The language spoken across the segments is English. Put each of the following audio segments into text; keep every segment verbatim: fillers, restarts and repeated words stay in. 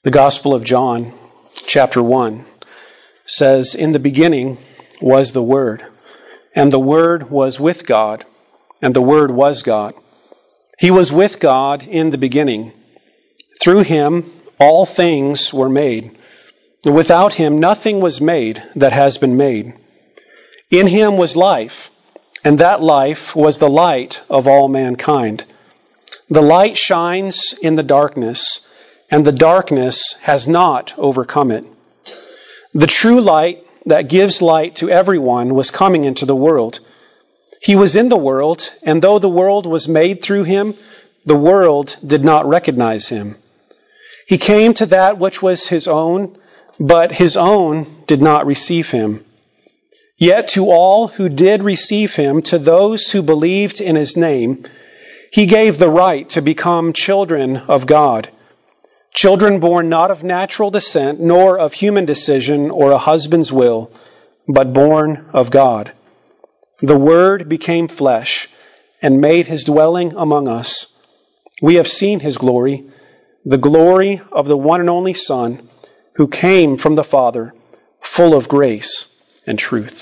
The Gospel of John, chapter one, says, "In the beginning was the Word, and the Word was with God, and the Word was God. He was with God in the beginning. Through him all things were made. Without him nothing was made that has been made. In him was life, and that life was the light of all mankind. The light shines in the darkness, and the darkness has not overcome it. The true light that gives light to everyone was coming into the world. He was in the world, and though the world was made through him, the world did not recognize him. He came to that which was his own, but his own did not receive him. Yet to all who did receive him, to those who believed in his name, he gave the right to become children of God. Children born not of natural descent, nor of human decision or a husband's will, but born of God. The Word became flesh and made his dwelling among us. We have seen his glory, the glory of the one and only Son, who came from the Father, full of grace and truth."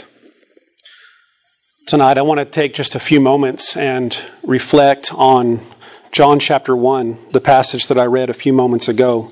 Tonight, I want to take just a few moments and reflect on John chapter one, the passage that I read a few moments ago.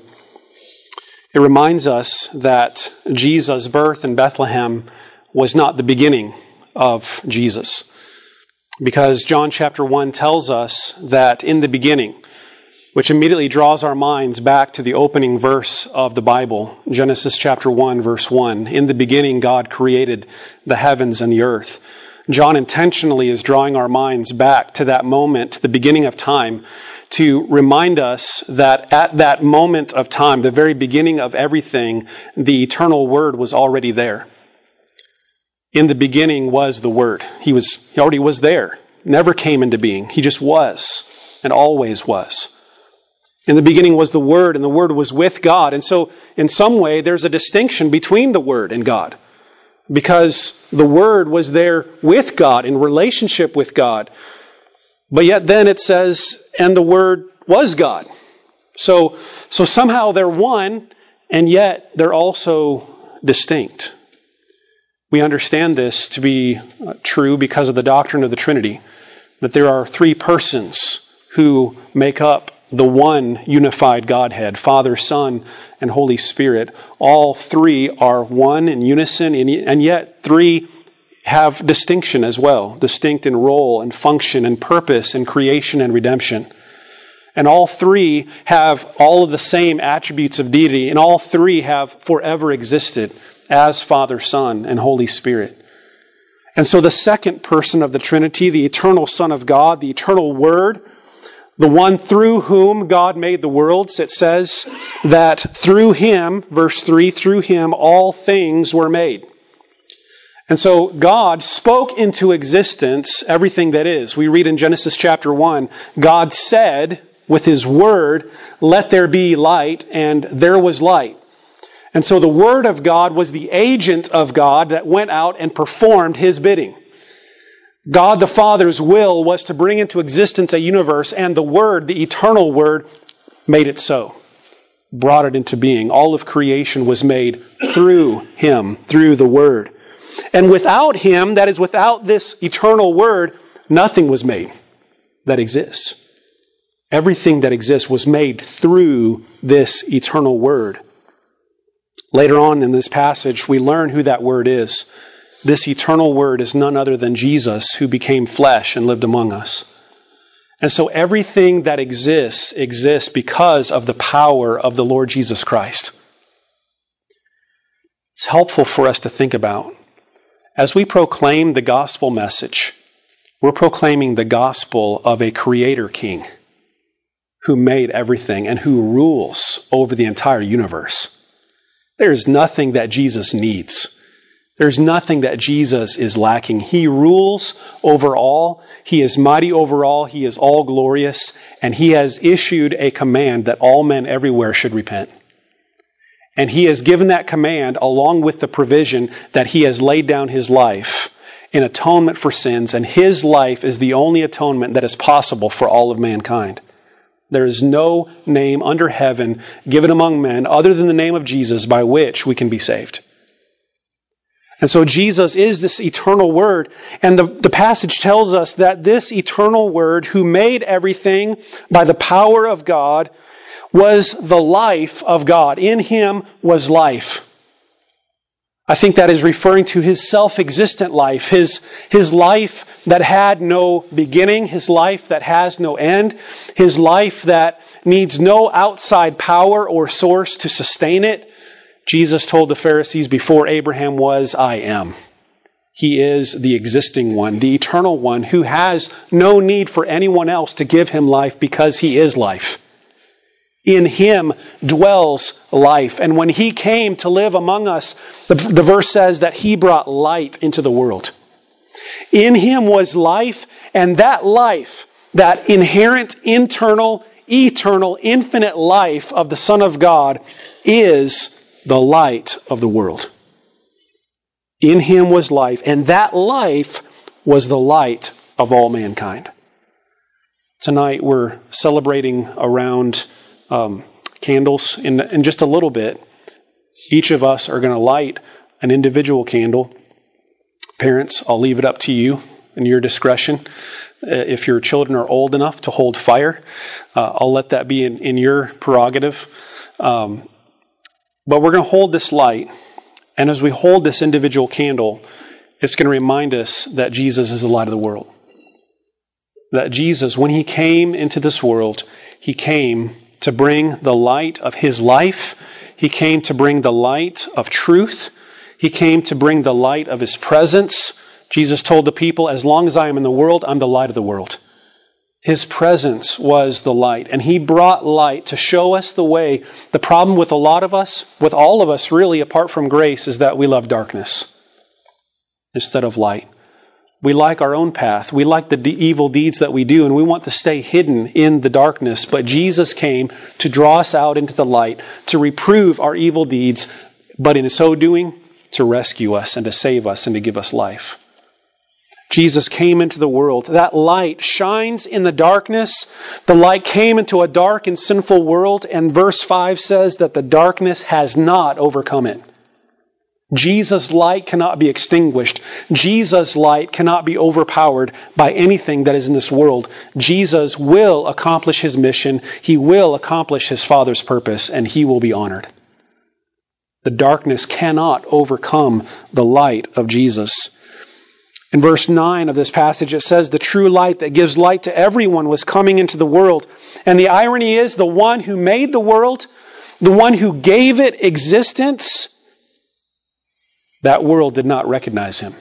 It reminds us that Jesus' birth in Bethlehem was not the beginning of Jesus. Because John chapter one tells us that in the beginning, which immediately draws our minds back to the opening verse of the Bible, Genesis chapter one, verse one. In the beginning, God created the heavens and the earth. John intentionally is drawing our minds back to that moment, the beginning of time, to remind us that at that moment of time, the very beginning of everything, the eternal Word was already there. In the beginning was the Word. He was, he already was there. Never came into being. He just was and always was. In the beginning was the Word, and the Word was with God. And so, in some way, there's a distinction between the Word and God. Because the Word was there with God, in relationship with God. But yet then it says, and the Word was God. So, so somehow they're one, and yet they're also distinct. We understand this to be true because of the doctrine of the Trinity. That there are three persons who make up the one unified Godhead, Father, Son, and Holy Spirit. All three are one in unison, and yet three have distinction as well, distinct in role and function and purpose and creation and redemption. And all three have all of the same attributes of deity, and all three have forever existed as Father, Son, and Holy Spirit. And so the second person of the Trinity, the eternal Son of God, the eternal Word, the one through whom God made the worlds, it says that through him, verse three, through him all things were made. And so God spoke into existence everything that is. We read in Genesis chapter one, God said with his word, "Let there be light," and there was light. And so the Word of God was the agent of God that went out and performed his bidding. God the Father's will was to bring into existence a universe, and the Word, the eternal Word, made it so. Brought it into being. All of creation was made through him, through the Word. And without him, that is without this eternal Word, nothing was made that exists. Everything that exists was made through this eternal Word. Later on in this passage, we learn who that Word is. This eternal Word is none other than Jesus, who became flesh and lived among us. And so everything that exists, exists because of the power of the Lord Jesus Christ. It's helpful for us to think about. As we proclaim the gospel message, we're proclaiming the gospel of a Creator King who made everything and who rules over the entire universe. There is nothing that Jesus needs. There's nothing that Jesus is lacking. He rules over all. He is mighty over all. He is all glorious. And he has issued a command that all men everywhere should repent. And he has given that command along with the provision that he has laid down his life in atonement for sins. And his life is the only atonement that is possible for all of mankind. There is no name under heaven given among men other than the name of Jesus by which we can be saved. And so Jesus is this eternal Word, and the, the passage tells us that this eternal Word, who made everything by the power of God, was the life of God. In Him was life. I think that is referring to His self-existent life, His, His life that had no beginning, His life that has no end, His life that needs no outside power or source to sustain it. Jesus told the Pharisees, before Abraham was, I am. He is the existing one, the eternal one, who has no need for anyone else to give Him life because He is life. In Him dwells life. And when He came to live among us, the, the verse says that He brought light into the world. In Him was life, and that life, that inherent, internal, eternal, infinite life of the Son of God is the light of the world. In Him was life, and that life was the light of all mankind. Tonight we're celebrating around um, candles. In, in just a little bit, each of us are going to light an individual candle. Parents, I'll leave it up to you and your discretion. If your children are old enough to hold fire, uh, I'll let that be in, in your prerogative. Um, But we're going to hold this light, and as we hold this individual candle, it's going to remind us that Jesus is the light of the world. That Jesus, when He came into this world, He came to bring the light of His life. He came to bring the light of truth. He came to bring the light of His presence. Jesus told the people, as long as I am in the world, I'm the light of the world. His presence was the light, and He brought light to show us the way. The problem with a lot of us, with all of us really, apart from grace, is that we love darkness instead of light. We like our own path. We like the de- evil deeds that we do, and we want to stay hidden in the darkness. But Jesus came to draw us out into the light, to reprove our evil deeds, but in so doing, to rescue us and to save us and to give us life. Jesus came into the world. That light shines in the darkness. The light came into a dark and sinful world, and verse five says that the darkness has not overcome it. Jesus' light cannot be extinguished. Jesus' light cannot be overpowered by anything that is in this world. Jesus will accomplish His mission. He will accomplish His Father's purpose, and He will be honored. The darkness cannot overcome the light of Jesus. In verse nine of this passage, it says, the true light that gives light to everyone was coming into the world. And the irony is, the one who made the world, the one who gave it existence, that world did not recognize Him.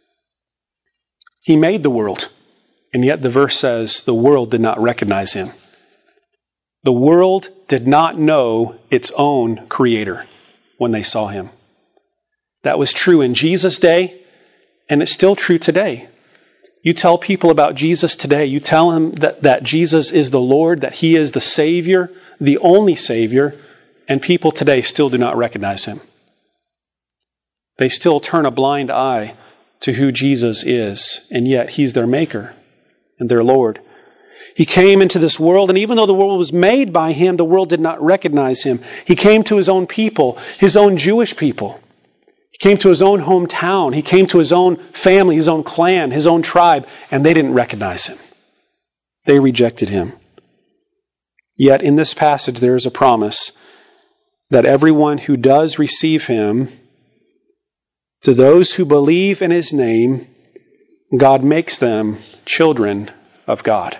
He made the world, and yet the verse says the world did not recognize Him. The world did not know its own Creator when they saw Him. That was true in Jesus' day, and it's still true today. You tell people about Jesus today, you tell them that, that Jesus is the Lord, that He is the Savior, the only Savior, and people today still do not recognize Him. They still turn a blind eye to who Jesus is, and yet He's their Maker and their Lord. He came into this world, and even though the world was made by Him, the world did not recognize Him. He came to His own people, His own Jewish people. He came to His own hometown. He came to His own family, His own clan, His own tribe, and they didn't recognize Him. They rejected Him. Yet in this passage there is a promise that everyone who does receive Him, to those who believe in His name, God makes them children of God.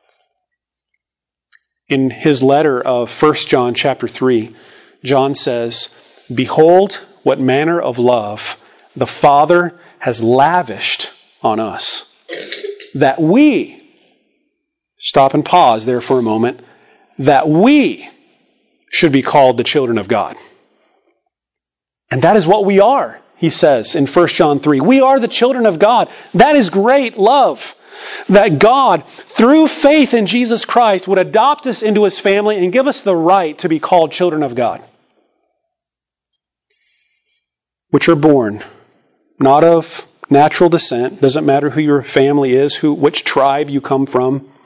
In his letter of First John chapter three, John says, behold, what manner of love the Father has lavished on us, that we, stop and pause there for a moment, that we should be called the children of God. And that is what we are, he says in First John three. We are the children of God. That is great love. That God, through faith in Jesus Christ, would adopt us into His family and give us the right to be called children of God. Which are born, not of natural descent. Doesn't matter who your family is, who, which tribe you come from.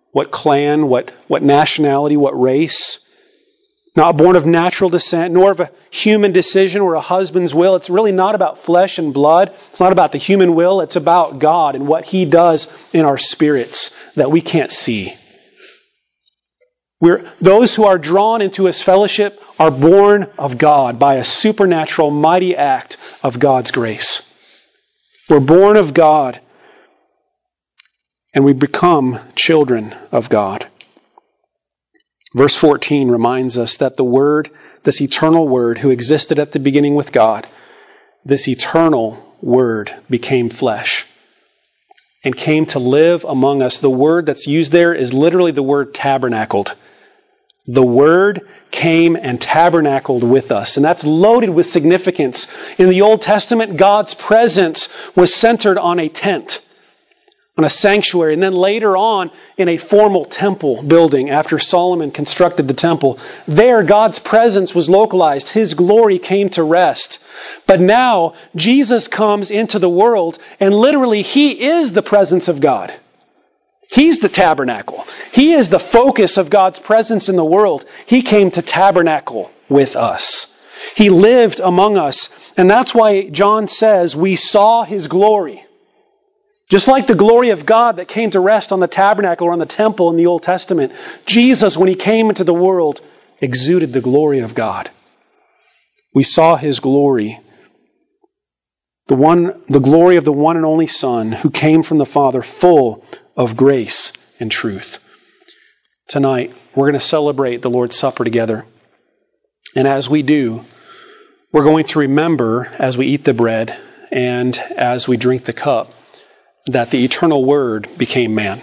what clan, what, what nationality, what race. Not born of natural descent, nor of a human decision or a husband's will. It's really not about flesh and blood. It's not about the human will. It's about God and what He does in our spirits that we can't see. We're, those who are drawn into His fellowship are born of God by a supernatural, mighty act of God's grace. We're born of God, and we become children of God. Verse fourteen reminds us that the Word, this eternal Word who existed at the beginning with God, this eternal Word became flesh and came to live among us. The word that's used there is literally the word tabernacled. The Word came and tabernacled with us. And that's loaded with significance. In the Old Testament, God's presence was centered on a tent, on a sanctuary, and then later on in a formal temple building after Solomon constructed the temple. There, God's presence was localized. His glory came to rest. But now, Jesus comes into the world, and literally, He is the presence of God. He's the tabernacle. He is the focus of God's presence in the world. He came to tabernacle with us. He lived among us. And that's why John says we saw His glory. Just like the glory of God that came to rest on the tabernacle or on the temple in the Old Testament, Jesus, when He came into the world, exuded the glory of God. We saw His glory. The one, the glory of the one and only Son who came from the Father full of grace and truth. Tonight, we're going to celebrate the Lord's Supper together. And as we do, we're going to remember as we eat the bread and as we drink the cup that the eternal Word became man.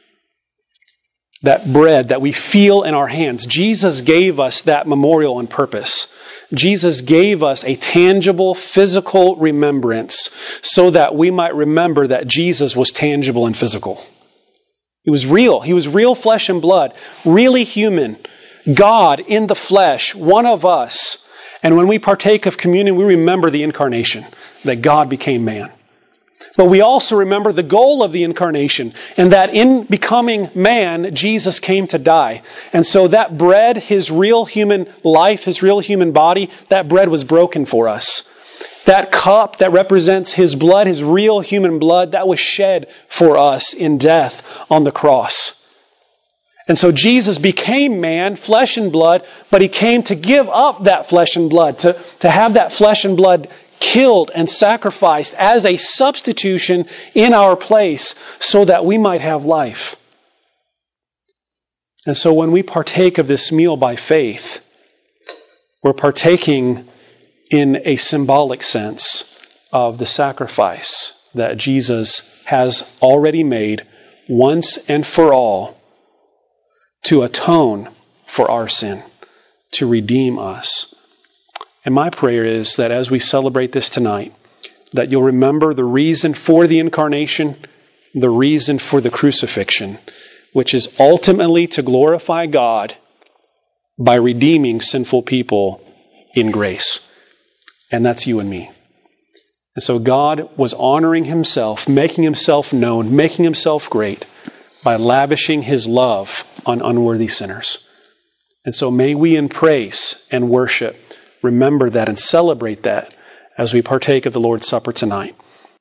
That bread that we feel in our hands, Jesus gave us that memorial on purpose. Jesus gave us a tangible, physical remembrance so that we might remember that Jesus was tangible and physical. He was real. He was real flesh and blood, really human. God in the flesh, one of us. And when we partake of communion, we remember the incarnation, that God became man. But we also remember the goal of the incarnation, and that in becoming man, Jesus came to die. And so that bread, His real human life, His real human body, that bread was broken for us. That cup that represents His blood, His real human blood, that was shed for us in death on the cross. And so Jesus became man, flesh and blood, but He came to give up that flesh and blood, to, to have that flesh and blood killed and sacrificed as a substitution in our place so that we might have life. And so when we partake of this meal by faith, we're partaking in a symbolic sense of the sacrifice that Jesus has already made once and for all to atone for our sin, to redeem us. And my prayer is that as we celebrate this tonight, that you'll remember the reason for the incarnation, the reason for the crucifixion, which is ultimately to glorify God by redeeming sinful people in grace. And that's you and me. And so God was honoring Himself, making Himself known, making Himself great by lavishing His love on unworthy sinners. And so may we in praise and worship remember that and celebrate that as we partake of the Lord's Supper tonight.